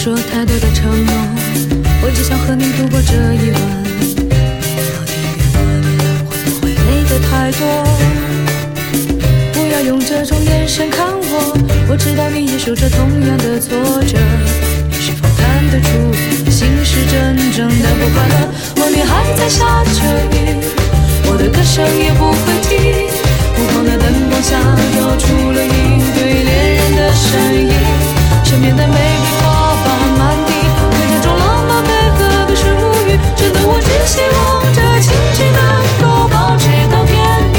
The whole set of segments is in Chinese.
说太多的承诺，我只想和你度过这一晚。到底给我的会不会给的太多？不要用这种眼神看我，我知道你也受着同样的挫折。你是否看得出心是真正的不快乐？外面还在下着雨，我的歌声也不会停。目光的灯光下飘出了一对恋人的身影，身边的玫瑰花瓣满地，对这种浪漫配合的是无语。真的我只希望这情绪能够保持到天明。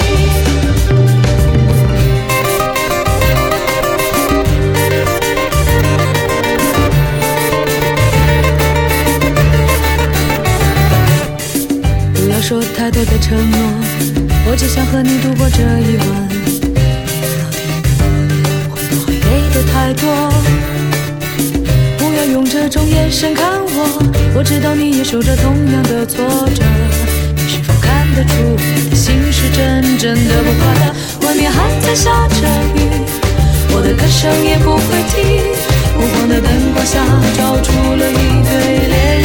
不要说太多的承诺，我只想和你度过这一晚。到底给我的会不会给的太多？不要用这种眼神看我，我知道你也受着同样的挫折。你是否看得出我的心是真正的不快乐？外面还在下着雨，我的歌声也不会停。目光的灯光下照出了一对恋人